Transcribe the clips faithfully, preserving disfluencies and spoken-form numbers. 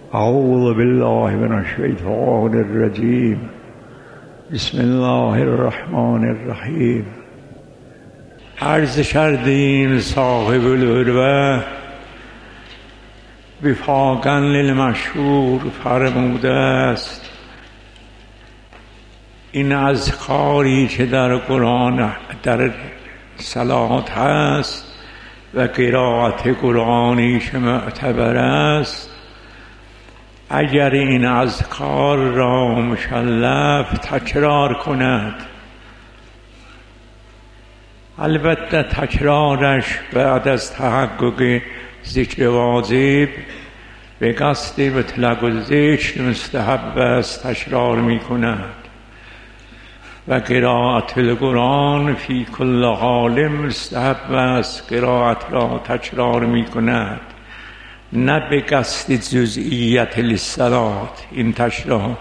اعوذ بالله من الشیطان الرجیم. بسم الله الرحمن الرحیم. عرض کردیم صاحب العروة وفاقا للمشهور فرموده است این اذکاری که در قرآن در صلات هست و قرائت قرآنی که معتبر است، اگر این اذکار را مکلف تکرار کند، البته تکرارش بعد از تحقق ذکر واجب به قصد مطلق الذکر مستحب است تکرار می کند و قرائت القرآن فی کل حال مستحب است قرائت را تکرار می کند، نه به قصد جزئیت للصلات. این تکرار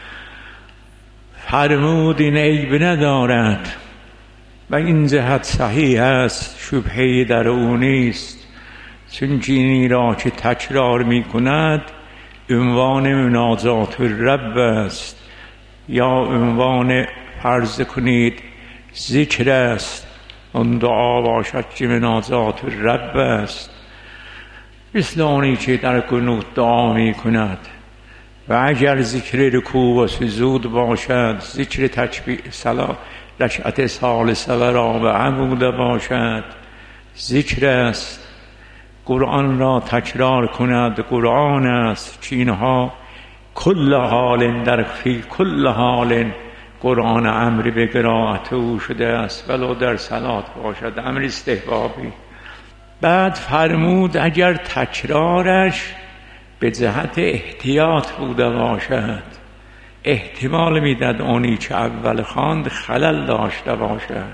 فرمود این عیب ندارد و این جهت صحیح است، شبهه‌ای در او نیست، چون اینی را که تکرار می کند عنوان مناجات الرب است یا عنوان فرض کنید ذکر است، اون دعا باشد که مناجات الرب است، مثل آنی که در قنوت دعا می کند. و اگر ذکر رکوع و سجود باشد، ذکر تکبیر صلات رکعت ثالثه و رابعه بوده باشد، ذکر است. قرآن را تکرار کند، قرآن است که اینها کل حال در فی کل حال قرآن امر به قرائت او شده است، ولو در صلات باشد، امر استحبابی. بعد فرمود اگر تکرارش به جهت احتیاط بوده باشد، احتمال میداد اونی که اول خواند خلل داشته باشد،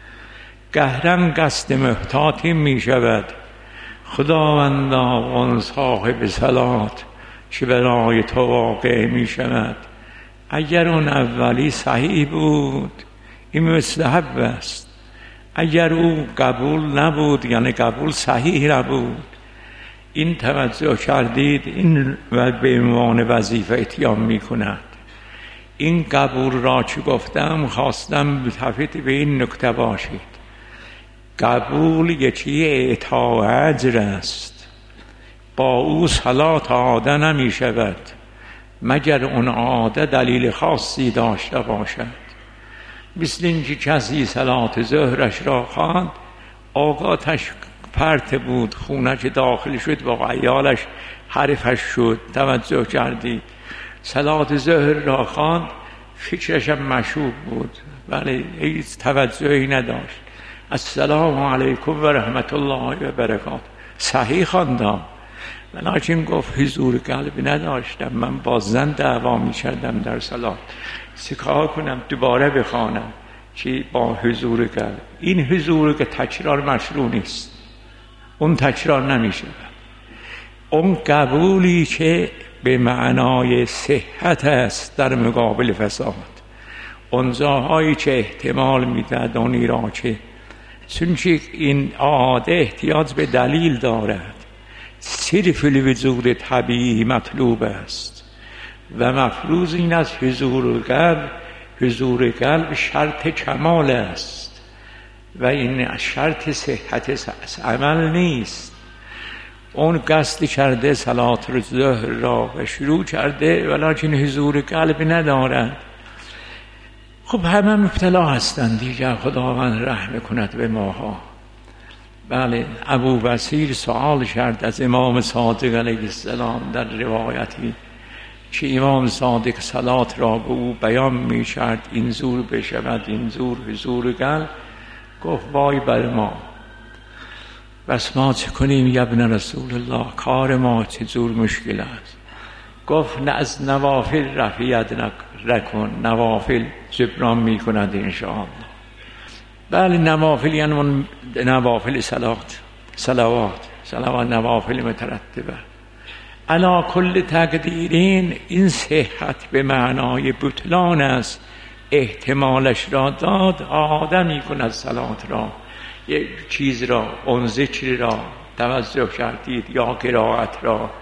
گهرن قصد محتاطی می شود. خداوندا اون صاحب صلات که برای تو واقع می شود، اگر اون اولی صحیح بود این مستحب است، اگر او قبول نبود یعنی قبول صحیح نبود، این توجه کردید این و به عنوان وظیفه اتیان می کند. این قبول را چه گفتم خواستم متفق به این نکته باشید، قبول یکی اعطا اجر است، با او صلات عاده نمی شود مگر اون عاده دلیل خاصی داشته باشد. مثل اینکه کسی صلات ظهرش را خواند، آقاتش پرت بود، خونه که داخل شد با عیالش حرفش شد، توجه کردید، صلات ظهر را خواند، فکرش هم مشوب بود، ولی هیچ توجهی نداشت، السلام علیکم و رحمت الله و برکاته، صحیح خواندم، ولیکن گفت حضور قلبی نداشتم، من با زن دعوا می کردم در صلات، چیکار کنم دوباره بخوانم که با حضور قلب. این حضور که تکرار مشروع نیست، اون تکرار نمی شود. اون قبولی که به معنای صحت است در مقابل فساد، اون جاهایی که احتمال میداد اونی را که چون این عاده احتیاج به دلیل دارد، صرف الوجود طبیعی مطلوب است و مفروض این از حضور قلب، حضور قلب شرط کمال است و این شرط صحت عمل نیست. اون قصد کرده صلات ظهر را و شروع کرده ولیکن حضور قلب ندارد، خب همه مبتلا هستند دیگر، خداوند رحم کند به ماها. بله، ابو بصیر سوال کرد از امام صادق علیه السلام در روایتی که امام صادق صلات را به او بیان می کرد این زور بشود این زور حضور قلب، گفت وای بر ما، بس ما چه کنیم یا ابن رسول الله، کار ما چه جور مشکل است. گفت نه از نوافل رفیت نکن، نوافل جبران می کند انشاءالله. بله، نوافل یعنی نوافل صلات، صلوات صلوات نوافل مترتبه. علا کل تقدیرین این صحت به معنای بطلان است، احتمالش را داد، آدم می کند صلات را، یک چیز را، اون ذکر را توجه کردید یا قرائت را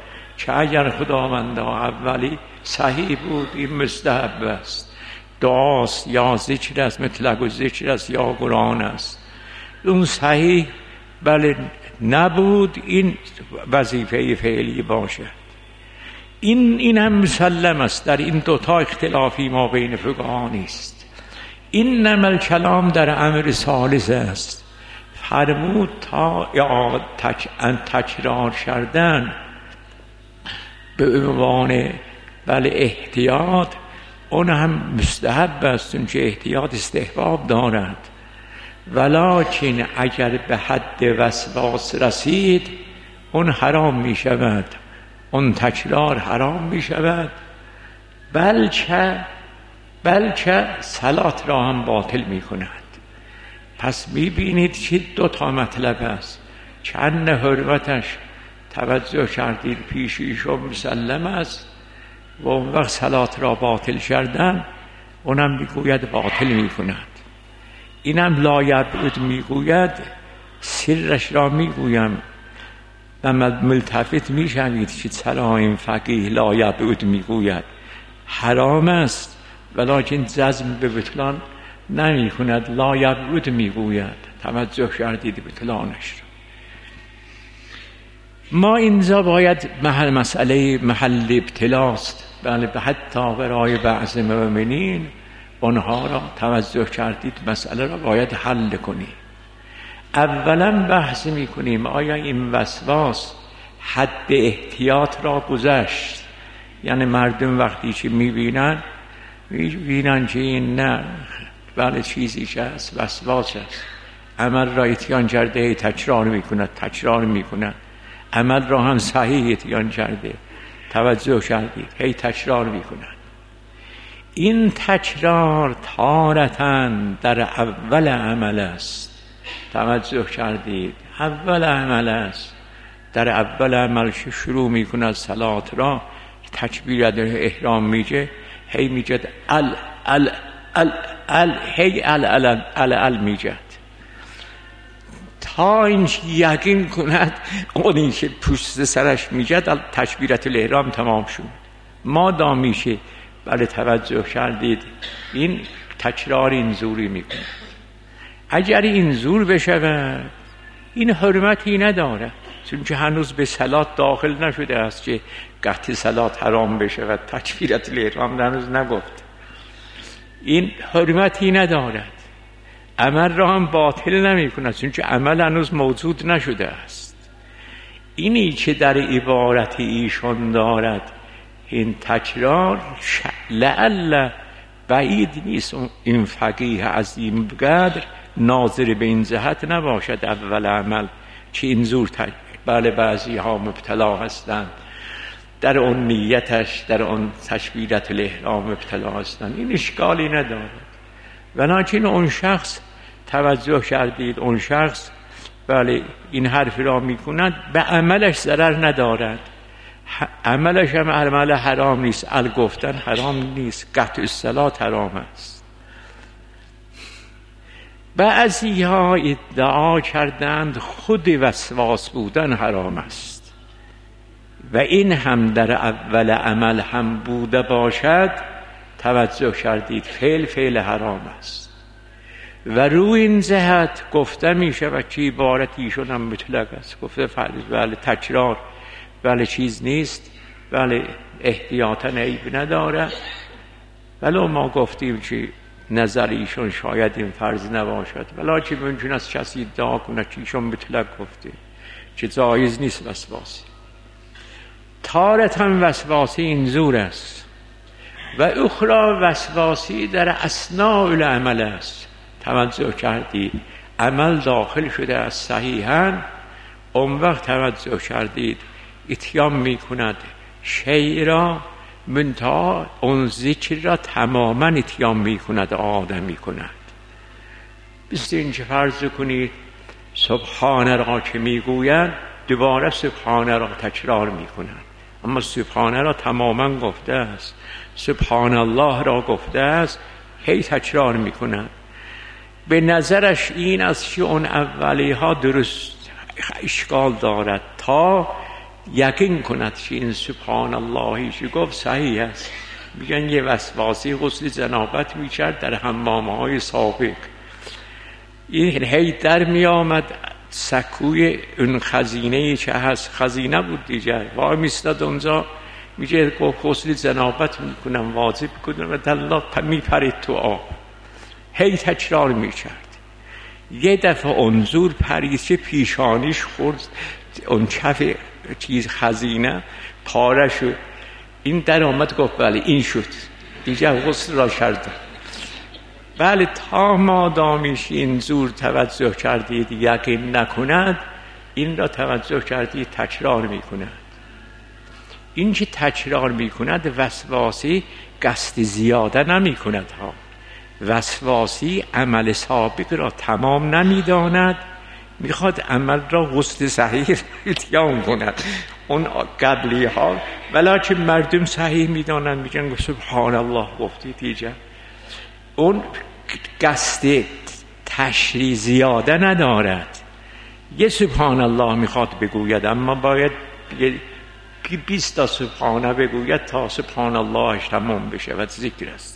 که اگر خداوندا اولی صحیح بود این مستحب است، دعاست یا ذکر است، مطلق و ذکر است یا قرآن است، اون صحیح بله نبود این وظیفه فعلی باشد. این این هم مسلم است، در این دوتا اختلافی ما بین فقها نیست. این نمل کلام در امر ثالث است، فرمود تا یا تک تکرار کردن به عنوان بله احتیاط، اون هم مستحب است، چون که احتیاط استحباب دارد، ولکن اگر به حد وسواس رسید اون حرام می شود، اون تکرار حرام می شود، بلکه بلکه صلات را هم باطل می کند. پس می بینید که دو تا مطلب است، چند حرمتش توجه کردید پیش ایشون مسلم است، و اون وقت صلات را باطل کردن اونم میگوید باطل می کند. اینم لا یبعد میگوید، سرش را میگویم و ملتفت میشوید که چرا این فقیه لا یبعد میگوید، حرام است ولکن جزم به بطلان نمی کند، لا یبعد میگوید. توجه کردید بطلانش را. ما اینجا باید محل مسئله محل ابتلاست، بله حتی برای بعض مؤمنین اونها را توجه کردید مسئله را باید حل کنیم. اولا بحث میکنیم آیا این وسواس حد احتیاط را گذشت، یعنی مردم وقتی که میبینن میبینن که این نه بله چیزی که هست وسواس است، عمل را اتیان کرده تکرار میکند تکرار میکند، عمل را هم صحیح اتیان کرده، توجه کردید هی تکرار میکند. این تکرار تارتاً در اول عمل است، توجه کردید اول عمل است، در اول عمل که شروع میکند صلات را تکبیرت احرام میگه، هی میگه ال ال ال ال هی ال ال ال ال, ال میگه تا این یقین کند اون این که پوست سرش میگه تکبیرت الاحرام تمام شد. ما دامیشه بله توجه کردید این تکرار این زوری میکنه. اگر این زور بشود این حرمتی نداره، چون که هنوز به صلات داخل نشده است که قطع صلات حرام بشود، تکبیرت الاحرام هنوز نگفت، این حرمتی ندارد، عمل را هم باطل نمی کند، چون که عمل هنوز موجود نشده است. اینی که در عبارت ایشان دارد این تکرار لعل بعید نیست این فقیه عظیم قدر ناظر به این جهت نباشد اول عمل که این زور بله بعضی ها مبتلا هستند در اون نیتش، در اون تکبیرت الاحرام مبتلا هستند، این اشکالی ندارد. ولکن اون شخص توجه کردید اون شخص بله این حرف را میکند به عملش ضرر ندارد، عملش هم عمل حرام نیست، ال گفتن حرام نیست، قطع الصلات حرام است. بعضی ها ادعا کردند خود وسواس بودن حرام است و این هم در اول عمل هم بوده باشد، توجه کردید فعل فعل حرام است و روی این جهت گفته می شود که عبارتیشون هم مطلق است، گفته فرض بله تکرار بله چیز نیست، بله احتیاطاً عیب نداره، ولو ما گفتیم که نظر ایشون شاید این فرض نباشد، ولکن ممکن است کسی ادعا کنه که ایشون مطلق گفته که جایز نیست وسواسی. تارتاً وسواسی این زور است و اخرى وسواسی در اثناء العمل است. توجه کردید عمل داخل شده از صحیحاً، اون وقت توجه کردید اتیام می کند شیء را منتها اون ذکر را تماما اتیام می کند آدم می کند. مثل این که فرض کنید سبحان را که می گوید دوباره سبحان را تکرار می کند، اما سبحان را تماما گفته است، سبحان الله را گفته است، هی تکرار می کند. به نظرش این است که اون اولی ها درست اشکال دارد تا یقین کند که این سبحان اللهی که گفت صحیح است. میگن یه وسواسی غسل جنابت میکرد در حمامهای سابق، این هی در میآمد سکوی اون خزینه‌ای که هست، خزینه بود دیگر، وای میستاد اونجا، میگه غسل جنابت میکنم واجب کنم و الله میپرید تو آب، هی تکرار میکرد. یه دفعه انظور پریچه پیشانیش خورد اون کف چیز خزینه پاره شد، این در آمد گفت بله این شد دیگر غسل را کردم. بله تا مادامیش این زور توجه کردید یقین نکند، این را توجه کردید تکرار میکند. این که تکرار میکند وسواسی قصد زیاده نمیکند ها. وسواسی عمل سابق را تمام نمیداند، میخواد عمل را غسل صحیح اتیام کند اون قبلی ها، ولیکن مردم صحیح میدانند، میگن سبحان الله گفتی دیگر. اون قصد تشریع زیاده ندارد، یه سبحان الله میخواد بگوید، اما باید بیست تا سبحانه بگوید تا سبحان اللهش تمام بشه و ذکر است.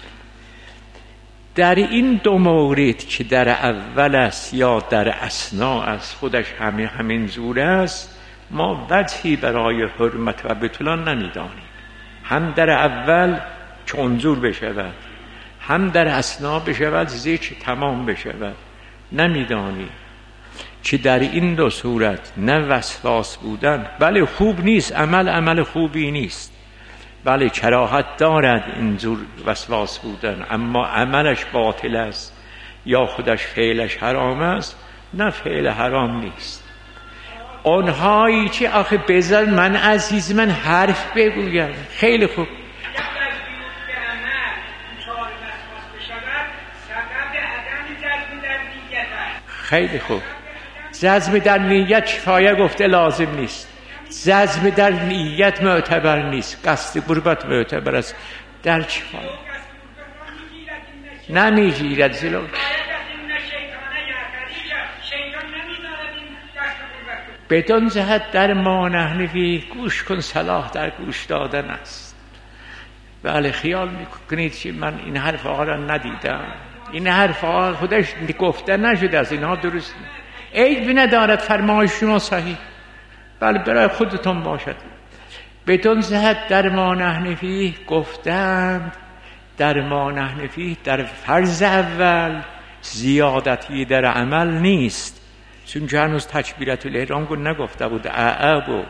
در این دو مورد که در اول است یا در اثنا است خودش همین همین زور است، ما وجهی برای حرمت و بطلان نمیدانیم. هم در اول که انظور بشود، هم در اثنا بشود ذکر تمام بشود، نمیدانیم که در این دو صورت نه وسواس بودن، بله خوب نیست، عمل عمل خوبی نیست، بله کراهت دارد اینجور وسواس بودن، اما عملش باطل است یا خودش فعلش حرام است، نه فعل حرام نیست. اونهایی که آخه بذار من عزیز من حرف بگویم، خیلی خوب، خیلی خوب، جزم در نیت کفایه گفته لازم نیست، جزم در نیت معتبر نیست، قصد قربت معتبر است، در کفایه نمیگیرد زلو. بدون جهت در ما نحنفی گوش کن، صلاح در گوش دادن است. بله خیال میکنید که من این حرف ها را ندیدم، این حرف ها خودش گفته نشده از اینها درست عیب ندارد، فرمایش شما صحیح، بله برای خودتون باشد. بدون جهت در ما نحنفی گفتند، در ما نحنفی در فرض اول زیادتی در عمل نیست، چون هنوز تکبیرت الاحرام رو نگفته بود اعب.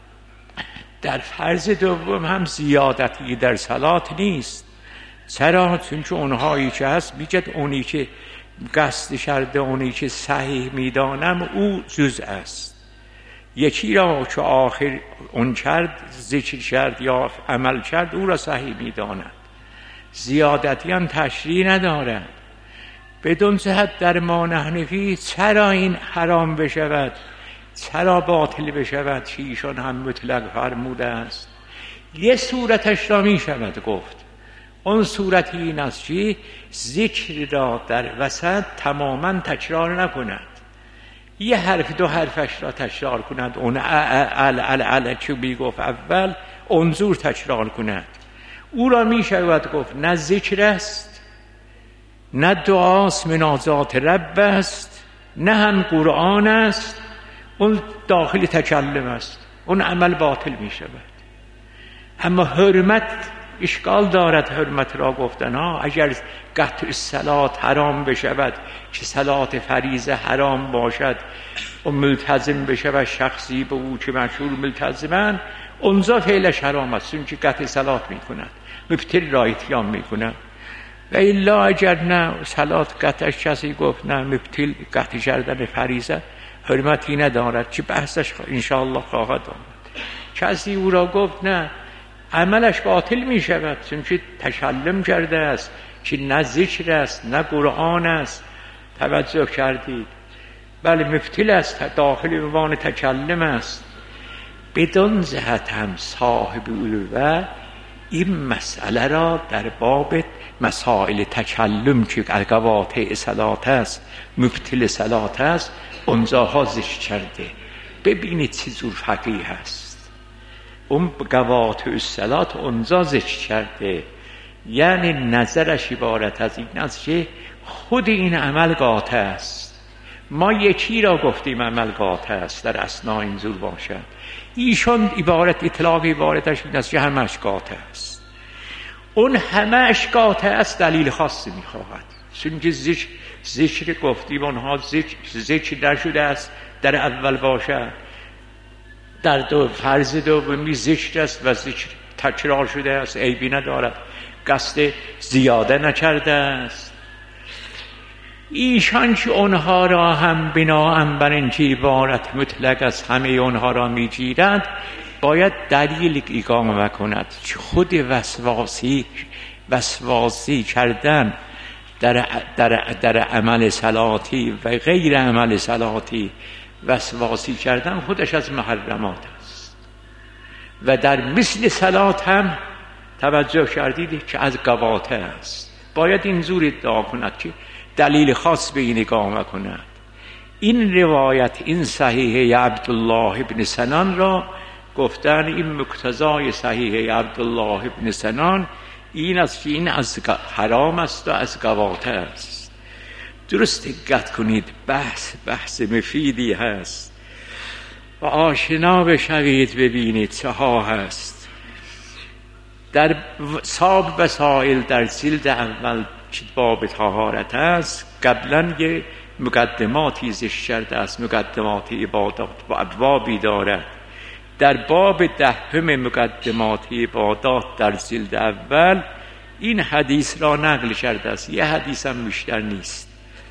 در فرض دوم هم زیادتی در صلات نیست. چرا؟ چون که اونهایی که هست بیجد اونی که قصد شرده، اونی که صحیح میدانم او جز است. یکی را که آخر اون کرد ذکر کرد یا عمل کرد او را صحیح میداند، زیادتی هم تشریع ندارد. بدون جهت در ما نحنفی چرا این حرام بشود، چرا باطل بشود که ایشان هم مطلق فرموده است؟ یه صورتش را می شود گفت، اون صورت این است که ذکر را در وسط تماما تکرار نکند، یه حرف دو حرفش را تکرار کند، اون ال ال ال که بی گفت اول انظور تکرار کند، او را می شود گفت نه ذکر است، نه دعاست مناجات رب است، نه هم قرآن است، اون داخل تکلم است، اون عمل باطل می شود. اما حرمت اشکال دارد، حرمت را گفتن ها، اگر قطع الصلات حرام بشود که صلات فریضه حرام باشد و ملتزم بشود شخصی به او که مشهور ملتزمن، اونجا فعلش حرام است، چون که قطع صلات می کند، مبتل را اتیام می کند. و الا اگر نه صلات قطعش کسی گفت نه مبتل قطع کردن فریضه حرمتی ندارد که بحثش انشاءالله خواهد آمد. کسی او را گفت نه عملش باطل می شود، چون که تکلم کرده است که نه ذکر است نه قرآن است. توجه کردید؟ بله مبتل است، داخل عنوان تکلم است. بدون جهت هم صاحب الوه این مسئله را در باب مسائل تکلم که قواطع صلات است، مبتل صلات است، اونجاها ذکر کرده. ببینید چه جور فقیه است. اون قوات الصلات اونجا ذکر کرده. یعنی نظرش عبارت از این است که خود این عمل قاطع است. ما یکی را گفتیم عمل قاطع است در اثناء این زور باشد، ایشان عبارت اطلاق عبارتش این است که همش قاطع است. اون همش قاطع است دلیل خاصی میخواهد، چون که ذکر ذکر گفتیم اونها ذکر ذکر نشده است در اول باشد، در دو فرض دومی ذکر است و ذکر تکرار شده است، عیبی ندارد، قصد زیاده نکرده است. ایشان که اونها را هم بناءً بر اینکه عبارت مطلق از همه اونها را میگیرد باید دلیل اقامه کند که خود وسواسی وسواسی کردن در, در, در عمل صلاتی و غیر عمل صلاتی وسواسی کردن خودش از محرمات است. و در مثل صلات هم توجه کردید که از قواطع است. باید این زور ادعا کند که دلیل خاص به این اقامه کند. این روایت، این صحیحه عبدالله بن سنان را گفتن این مقتضای صحیحه عبدالله بن سنان این است که این از حرام است و از قواطع است. درست دقت کنید، بحث بحث مفیدی هست و آشنا بشوید ببینید چه ها هست. در ساب وسائل در جلد اول که باب طهارت است قبلا یه مقدماتی ذکر کرده است، مقدمات عبادات و ابوابی دارد. در باب دهم مقدمات عبادات در جلد اول این حدیث را نقل کرده است، یه حدیث هم بیشتر نیست.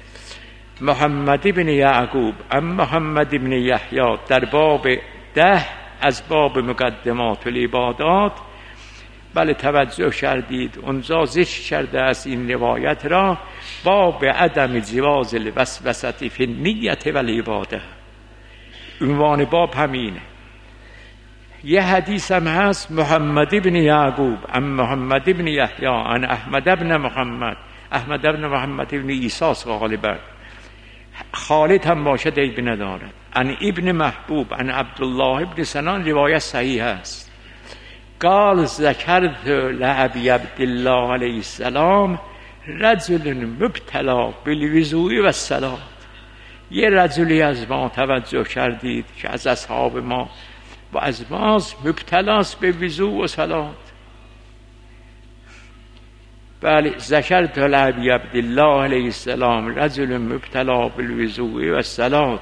محمد بن یعقوب ام محمد بن یحیی در باب ده از باب مقدمات العبادات، بله توجه کردید اونجا ذکر کرده است این روایت را، باب عدم جواز الوسوسه فی النیة و العباده. عنوان باب همینه. یه حدیث هم هست محمد بن یعقوب ام محمد بن یحیی عن احمد بن محمد، احمد بن محمد بن عیسی غالبا، خالد هم باشد عیب ندارد، عن ابن محبوب عن عبدالله بن سنان، روایت صحیح است. قال ذکرت لابی عبدالله علیه السلام رجل مبتلا بالوضوء و الصلاة. یه رجلی از ما توجه کردید که از اصحاب ما و از ماست مبتلاست به وضوء و صلات. بله ذکرت لابی عبدالله علیه السلام رجل مبتلا بالوضوء و الصلاة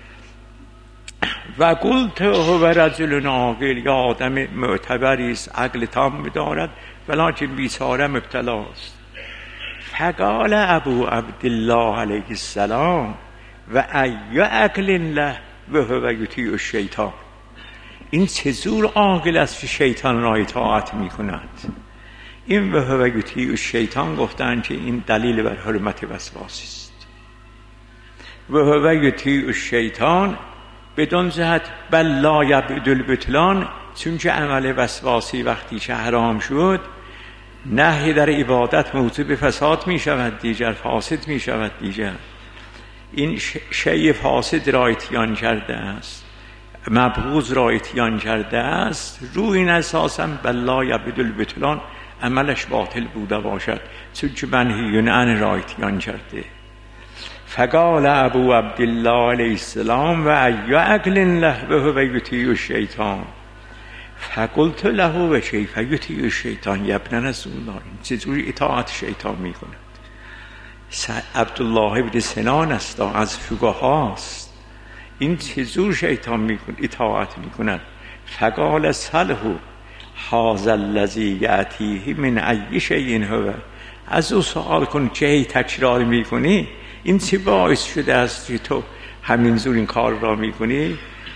و قلت هو رجل عاقل، یا آدم معتبری است، عقل تام دارد ولکن بیچاره مبتلاست. فقال ابو عبدالله علیه السلام و ای عقل له و هو یطیع الشیطان. این چه زور عاقل است که شیطان را اطاعت می کند. این و هو یطیع الشیطان گفتند که این دلیل بر حرمت وسواسی است. و هو یطیع الشیطان بدون جهت بل لا یبعد البطلان، چون که عمل وسواسی وقتی که حرام شد نهی در عبادت موجب فساد می شود دیگر، فاسد می شود دیگر. این شیء فاسد را اتیان کرده است، مبغوض را اتیان کرده است، روی این اساسا بل لا یبعد البطلان عملش باطل بوده باشد چون که منهی عنه را اتیان کرده. فقال ابو عبدالله علیه السلام و ای عقل له و هو یطیع الشیطان. فقلت له و کیف یطیع الشیطان یا ابن رسول الله، چجوری اطاعت شیطان می کند؟ عبدالله بن سنان است، از فقهاست، این چجور شیطان می کند اطاعت می کند؟ فقال سله هذا الذی یأتیه من ای شیء هو، از او سوال کن که ای تکرار می کنی، این چی باعث شده است که تو همین زور این کار را می کنی؟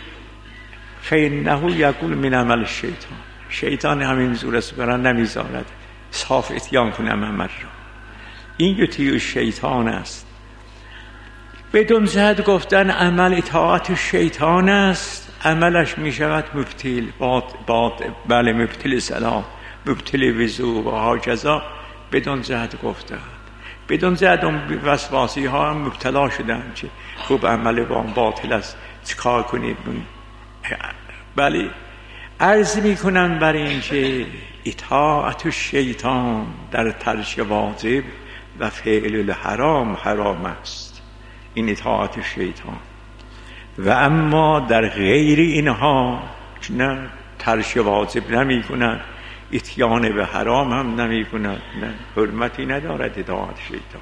فإنه یقول من عمل الشیطان، شیطان همین زور است برای نمیذارد صاف اتیان کنم عمل را. این یطیع الشیطان است. بدون جهت گفتن عمل اطاعت شیطان است، عملش می شود مبتل، باد باد بله مبتل صلاة، مبتل وضوء و هاکذا، بدون جهت گفتن. بدون جهت اون وسواسی ها هم مبتلا شدن که خوب عمل با باطل است چیکار کنید. بله عرض میکنم بر این که اطاعت شیطان در ترک واجب و فعل الحرام حرام است، این اطاعت شیطان. و اما در غیر اینها نه ترک واجب نمی کنند، اتیان به حرام هم نمی کنند، نه حرمتی ندارد اطاعت شیطان.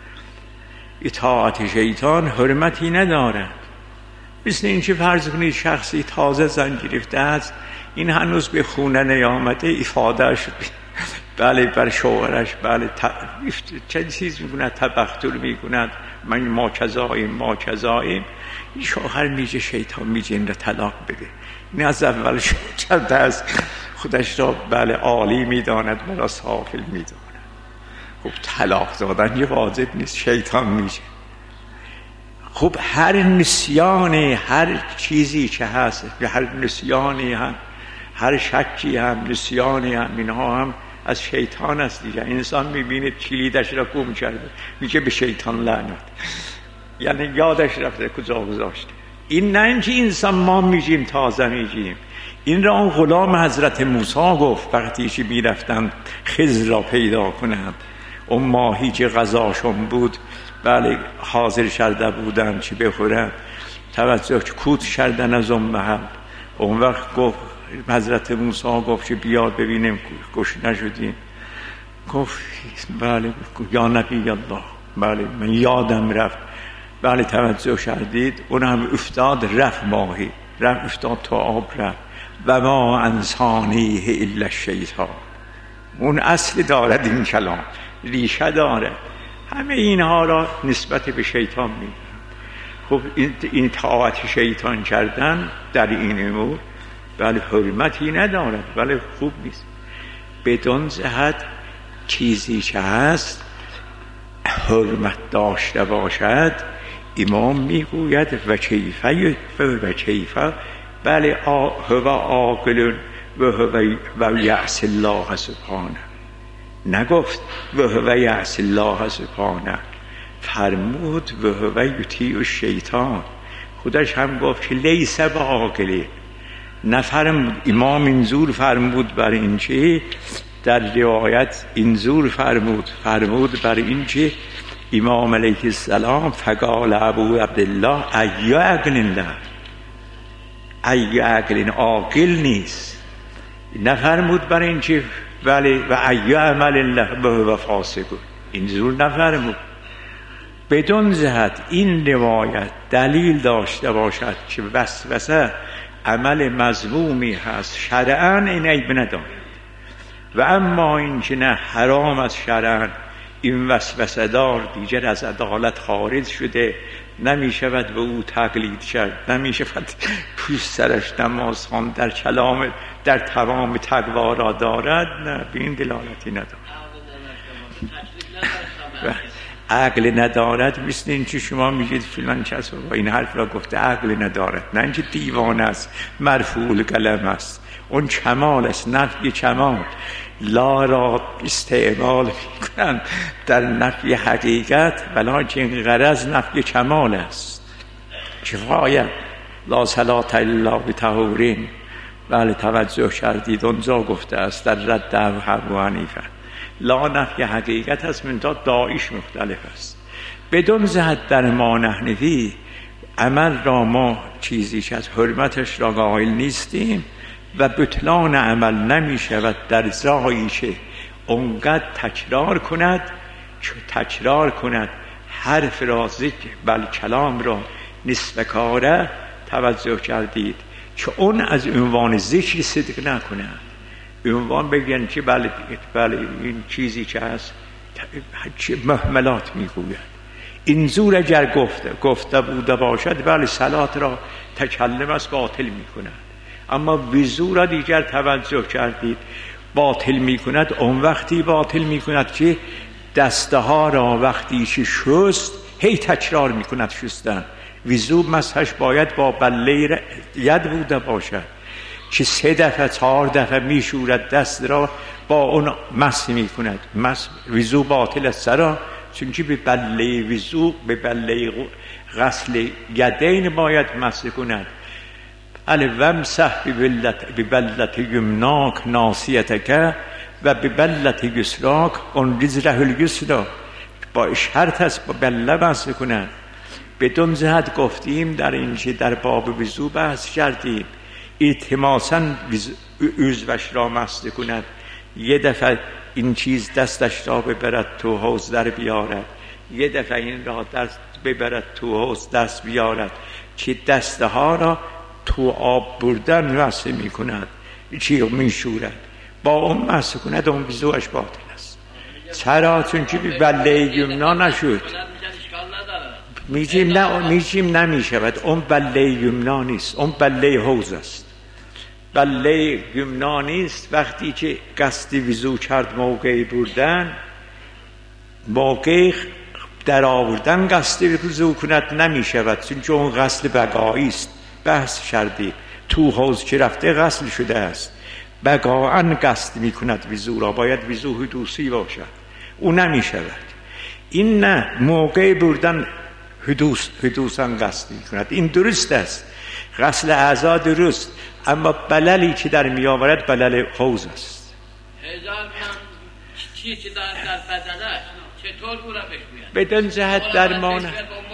اطاعت شیطان حرمتی ندارد. مثل این که فرض کنید شخصی تازه زن گرفته است، این هنوز به خونه نیامده، افادهش بله بر شوهرش بله چه چیز میکند، تبختر میکند، من ما کذاییم ما کذاییم، این شوهر میگه شیطان میگه این را طلاق بده. این از اول شده است خودش را بله عالی میداند، مرا سافل میداند. خب طلاق دادن یه واجب نیست، شیطان میگه. خب هر نسیان هر چیزی که هست، هر نسیانی هم هر شکی هم نسیانی هم اینها هم از شیطان است دیگه. انسان میبینید کلیدش را گم کرده، میگه به شیطان لعنت، یعنی یادش رفته کجا گذاشته. این نه اینکه انسان ما میگیم تازه میگیم، این را اون غلام حضرت موسی گفت وقتی که میرفتند خضر را پیدا کنند، اون ماهی که غذاشون بود بله حاضر شده بودن چی بخورن، توجه کود شدن از اون محل. اون وقت گفت حضرت موسی گفت که بیاد ببینیم گوش نشدیم. گفت بله یا نبی الله، بله من یادم رفت. بله توجه شدید، اون هم افتاد رفت، ماهی رفت افتاد تو آب رفت. و ما انسانیه الا الشیطان. اون اصل دارد این کلام، ریشه داره. همه اینها را نسبت به شیطان میدن. خب این اطاعت شیطان کردن در این امور بله حرمتی ندارد، بله خوب نیست. بدون جهت چیزی که هست حرمت داشته باشد، امام میگوید و کیفه و کیفه بله هو عاقل و هو و یعص الله سبحانه. نگفت و هو یعص الله سبحانه، فرمود و هو یطیع الشیطان. خودش هم گفت که لیس بعاقل. نفرمود امام اینجور فرمود بر این که در روایت اینجور فرمود فرمود بر این که امام علیه السلام فقال ابو عبدالله ای عقل الله، ای عقل عاقل نیست. نفرمود بر این که ولی و ای عمل الله و فاسق، اینجور نفرمود. بدون جهت این روایت دلیل داشته باشد که وسوسه عمل مذمومی هست شرعاً، این عیب ندارد. و اما این که نه حرام از شرعاً، این وسوسه دار دیگر از عدالت خارج شده، نمی شود به او تقلید کرد، نمی شود پوست سرش نماز خواند، در کلام در تمام تقوا را دارد، نه به این دلالتی ندارد. عقل ندارد مثل این که شما میگید فلان کس با این حرف را گفته عقل ندارد، نه اینکه دیوانه است، مرفوع القلم است، اون کمال است، نفی کمال. لا را استعمال میکنن در نفی حقیقت، ولکن غرض نفی کمال است. کفایت لا صلاة الا بطهورین. بله توجه کردید اونجا گفته است در رد ابو حنیفه لا نفی حقیقت است، من تا داعیش مختلف است. بدون جهت در ما نحنفی عمل را ما چیزی که از حرمتش را قائل نیستیم و بطلان عمل نمی شود در جایی که اونقدر تکرار کند که تکرار کند حرف را ذکر بل کلام را نصف کاره. توجه کردید که اون از عنوان ذکر صدق نکند، عنوان بگن که بله بله این چیزی که هست مهملات میگوید. این زور اگر گفته گفته بوده باشد بله صلات را تکلم است باطل میکند، اما وضو را دیگر توجه کردید باطل میکند. اون وقتی باطل میکند که دسته ها را وقتی که شست هی تکرار میکند شستن. وضو مسحش باید با بله ید بوده باشد که سه دفعه چهار دفعه میشورد دست را با اون مسح میکند. مسح وضو باطل است سرا، چون که به بله وضو به بله غسل یدین باید مسح کند. ال ومسح ببلت یمناک ناصیتک و ببلت یسراک انریز له الیسرا. با شرط است با بله بحث کنن. بدون جهت گفتیم در اینجا در باب وضو بحث کردیم التماساً عضوش را مست کند، یه دفعه این چیز دستش را ببرد تو حوض در بیارد، یه دفعه این را دست ببرد تو حوض دست بیارد، چی دسته ها را تو آب بردن واسه می کند، چی می شورد، با اون مست کند، اون وضوش باطل است. چرا؟ چون چی بله یمنا نشد. میگیم نه، میگیم نمیشود. اون بله یمنا نیست، اون بله حوض است. بله یمنا نیست. وقتی که قصد وضو کرد موقع بردن، موقع در آوردن قصد وضو کند نمیشود، چون اون غسل بقایی است. بحث کردی تو حوض که رفته غسل شده است، بقاعاً قصد میکند وضو را، باید وضو حدوثی باشد، اون نمیشود. این نه، موقع بردن حدوث حدوثاً قصد میکند. این درست است، غسل اعضا درست، اما بللی که در میآورد بلل حوض است. هزار من چی چی در در بدنش چطور گوره بشوید؟ بدون جهت درمان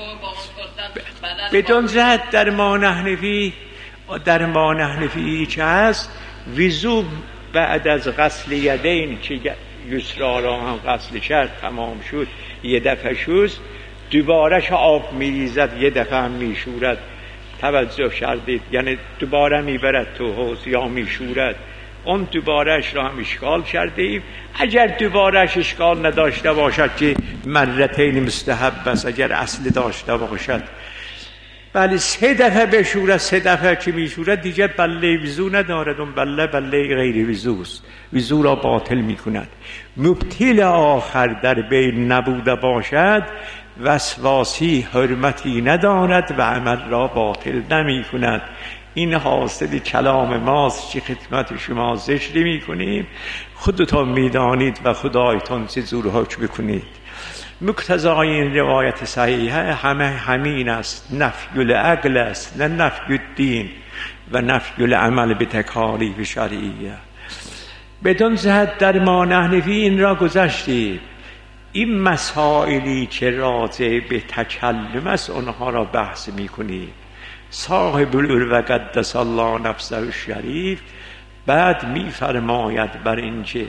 بدون جهت درمان حنفی درمان حنفی چه هست؟ وضو بعد از غسل یدین که یسرا را هم غسل کرد تمام شد، یه دفعه شد، دوبارهش آب میریزد، یه دفعه هم میشورد. توجه کردید؟ یعنی دوباره میبرد تو حوض یا میشورد. اون دوبارهش را هم اشکال کرده ایم. اگر دوبارهش اشکال نداشته باشد که مرتین مستحب است، اگر اصل داشته باشد، بله سه دفعه بشورد، سه دفعه که میشورد دیگه بله وضو ندارد، اون بله بله غیر وضوست، وضو را باطل میکند. مبتل آخر در بین نبوده باشد، وسواسی حرمتی ندارد و عمل را باطل نمی کند. این حاصل کلام ماست که خدمت شما ذکر می کنیم. خودتان می دانید و خدایتان چه زور حکم بکنید. مقتضای این روایت صحیحه همه همین است، نفی العقل است نه نفی الدین و نفی العمل به تکالیف شرعیه. بدون جهت درمان حنفی این را گذشتیم. این مسائلی که راجع به تکلم است اونها را بحث میکنیم. صاحب العلو قدس الله نفسه الشریف بعد میفرماید بر اینکه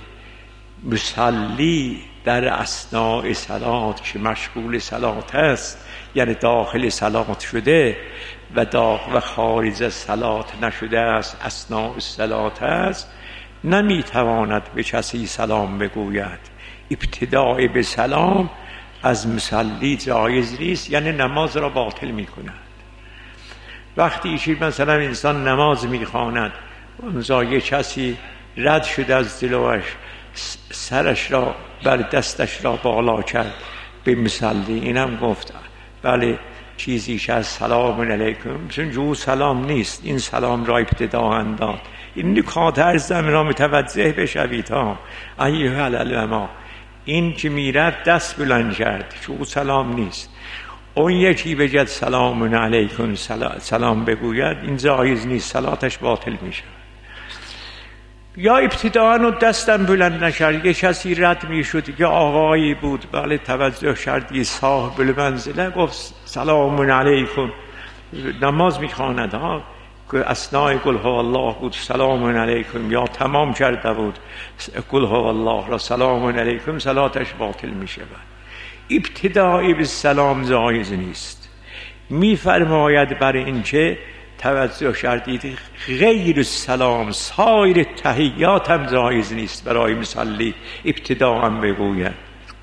مصلی در اثناء صلات که مشغول صلات است، یعنی داخل صلات شده و داخل و خارج از صلات نشده است، اثناء صلات است، نمیتواند به کسی سلام بگوید. ابتداء به سلام از مصلی جایز نیست، یعنی نماز را باطل می کند. وقتی که مثلا انسان نماز می خواند، اونجا یک کسی رد شده از جلوش، سرش را بر دستش را بالا کرد به مصلی، اینم گفت بله چیزی که از سلام علیکم، چون جو سلام نیست، این سلام را ابتدا انداد. این نکات ارزم را متوجه بشوید ها ایها العلماء. این که میرفت دست بلند کرد، چون سلام نیست. اون یکی بگد سلام علیکم سلام بگوید، این جایز نیست، صلاتش باطل میشه. یا ابتداء و دستم بلند نکرد، یه کسی رد میشد، یه آقایی بود، بله توجه کردی صاحب المنزله، گفت سلام علیکم، نماز میخواند ها، که اثناء قل هو الله بود، سلام علیکم، یا تمام کرده بود قل هو الله را سلام علیکم، صلاتش باطل میشه. ابتدایی به سلام جایز نیست. میفرماید برای اینکه توجه کردید غیر السلام سایر تحیات هم جایز نیست برای مصلی ابتدا هم بگوید.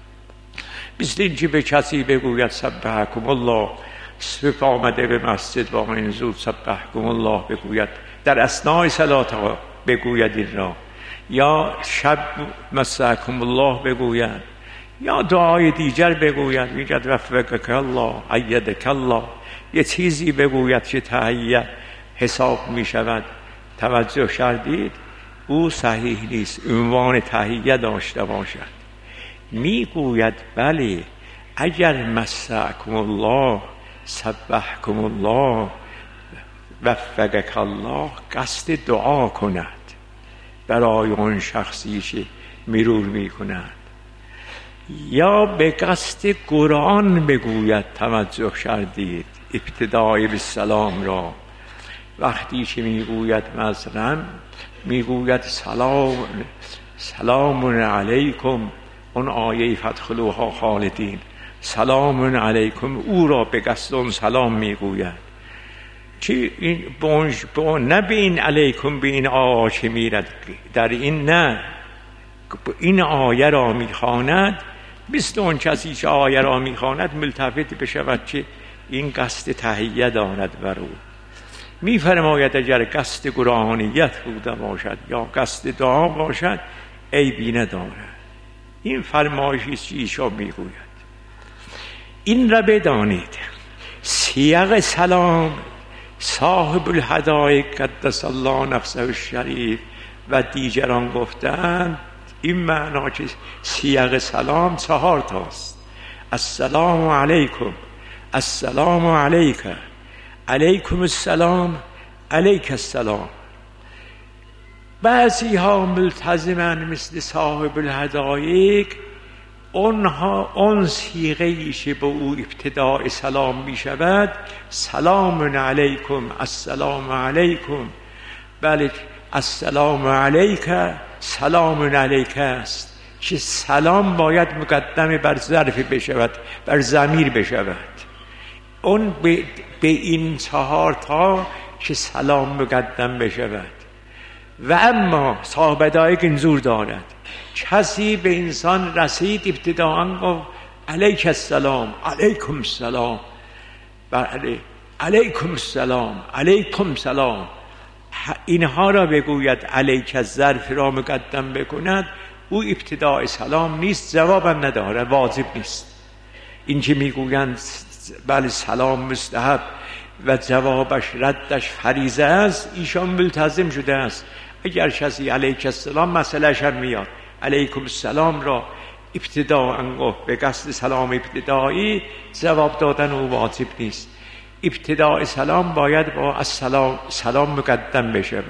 مثل اینکه به کسی بگوید سبحکم الله، صبح آمده به مسجد با این زود سبحکم الله بگوید، در اثناء صلات بگوید این را، یا شب مساکم الله بگوید، یا دعای دیگر بگوید، میگد وفقک الله ایدک الله، یه چیزی بگوید که تحیه حساب می شود. توجه کردید؟ او صحیح نیست، عنوان تحیه داشته باشد. میگوید بله اگر مساکم الله سبحکم الله وفقک الله قصد دعا کند برای اون شخصی که مرور می کند، یا به قصد قرآن بگوید. توجه کردید ابتدای به سلام را وقتی که میگوید مثلا میگوید سلام سلام علیکم، اون آیه فادخلوها خالدین، سلام علیکم، او را به قصد اون سلام میگوید. چی این بونج بون نه به این علیکم به این آیه که میرد در این، نه این آیه را میخواند مثل اون کسی که آیه را میخواند ملتفت بشود که این قصد تحیه دارد بر او. میفرماید اگر قصد قرآنیت بوده باشد یا قصد دعا باشد عیبی ندارد. این فرمایشی است که ایشان میگوید. این را بدانید سیاق سلام صاحب الهدایق قدس الله نفسه الشریف و دیگران گفتند این معنا که سیاق سلام چهار تاست. السلام علیکم، السلام علیک، علیکم السلام، علیک السلام. بعضی ها ملتزمن مثل صاحب الهدایق، اونها اون صیغه ایشه به او ابتداء سلام می شود سلام علیکم، السلام علیکم، بله السلام علیک، سلام علیک است که سلام باید مقدم بر ظرف بشود، بر ضمیر بشود. اون به, به این چهار تا که سلام مقدم بشود. و اما صاحب هدایق اینجور دارد کسی به انسان رسید ابتداءً گفت علیک السلام، علیکم السلام، بله علیکم السلام، علیکم سلام، اینها را بگوید علیک ظرف را مقدم بکند، او ابتداء سلام نیست، جوابم نداره، واجب نیست. این که میگویند بله سلام مستحب و جوابش ردش فریضه است، ایشان ملتزم شده است. اگر کسی علیک السلام مسئلهش هم میاد علیکم السلام را ابتداء گفت به قصد سلام ابتدایی، جواب دادن او واجب نیست. ابتداء سلام باید با السلام سلام مقدم بشود.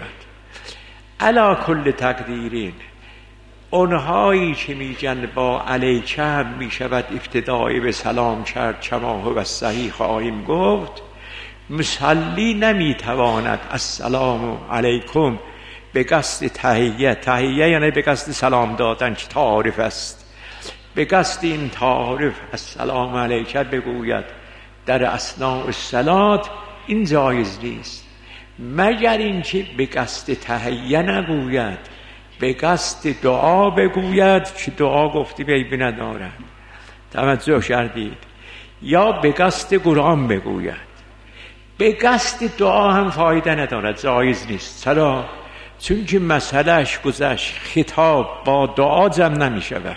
علی کل تقدیرین اونهایی که میگن با علیکه هم میشود ابتدایی به سلام کرد کما هو صحیح خواهیم گفت. مصلی نمیتواند السلام علیکم به قصد تحیه، تحیه یعنی به قصد سلام دادن که تعارف است، به قصد این تعارف السلام علیکم بگوید در اثناء الصلات، این جایز نیست مگر اینکه به قصد تحیه نگوید، به قصد دعا بگوید که دعا گفتی عیبی ندارد. توجه کردید؟ یا به قصد قرآن بگوید. به قصد دعا هم فایده ندارد، جایز نیست. چرا؟ چون که مسئلهش گذشت، خطاب با دعا جمع نمی شود.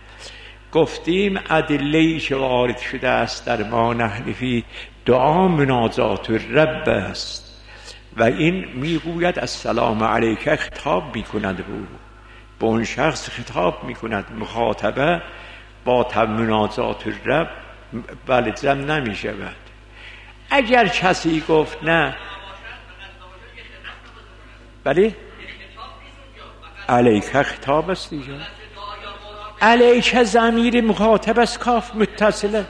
گفتیم ادله‌ای که وارد شده است در ما نحنفی دعا مناجات الرب است و این میگوید السلام علیک، خطاب میکند او به اون شخص، خطاب میکند، مخاطبه با مناجات الرب بله جمع نمی شود. اگر کسی گفت نه بله علیک خطاب است دیگه، علیک ضمیر مخاطب است، کاف متصله.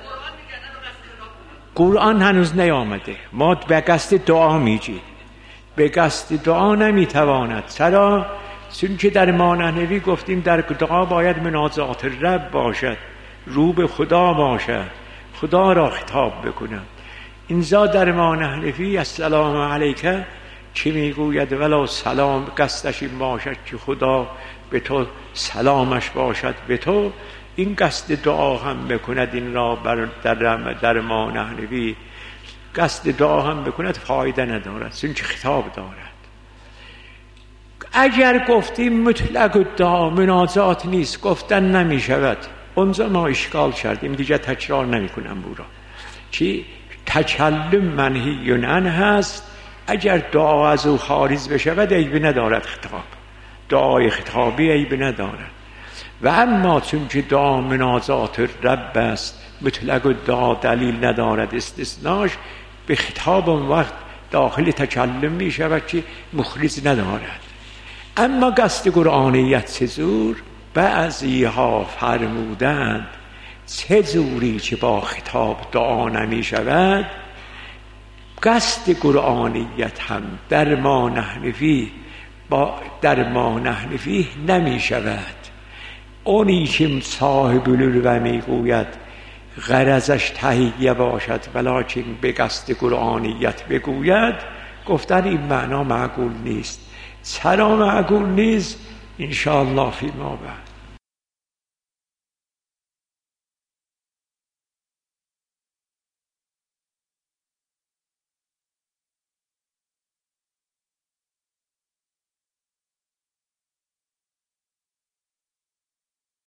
قرآن هنوز نیامده، ما به قصد دعا میگیم، به قصد دعا نمیتواند. چرا؟ چون که در ما نحنفی گفتیم در دعا باید مناجات رب باشد، رو به خدا باشد، خدا را خطاب بکنند. اینجا در ما نحنفی السلام علیک چی میگوید؟ ولا سلام قصدش این باشد که خدا به تو سلامش باشد به تو، این قصد دعا هم بکند. این را بر در, در ما نحنفی قصد دعا هم بکند فایده ندارد، چون که خطاب دارد. اگر گفتیم مطلق دعا مناجات نیست، گفتن نمی شود، اونجا ما اشکال کردیم، دیگه تکرار نمی کنم بورا چی تکلم منهی عنه هست. اگر دعا از او خارج بشود عیبی ندارد، خطاب دعای خطابی عیبی ندارد. و اما چون که دعا مناجات رب است، مطلق دعا دلیل ندارد، استثناش به خطاب اون وقت داخل تکلم می شود که مخرج ندارد. اما قصد قرآنیت چه زور؟ بعضی ها فرمودند چه زوری که با خطاب دعا نمی شود. قصد قرآنیت هم در ما نحن فیه با در ما نحن فیه نمی شود. اونی که صاحب العلو می گوید غرضش تهیه باشد ولکن به قصد قرآنیت بگوید، گفتن این معنا معقول نیست. چرا معقول نیست؟ انشاءالله فیما بعد.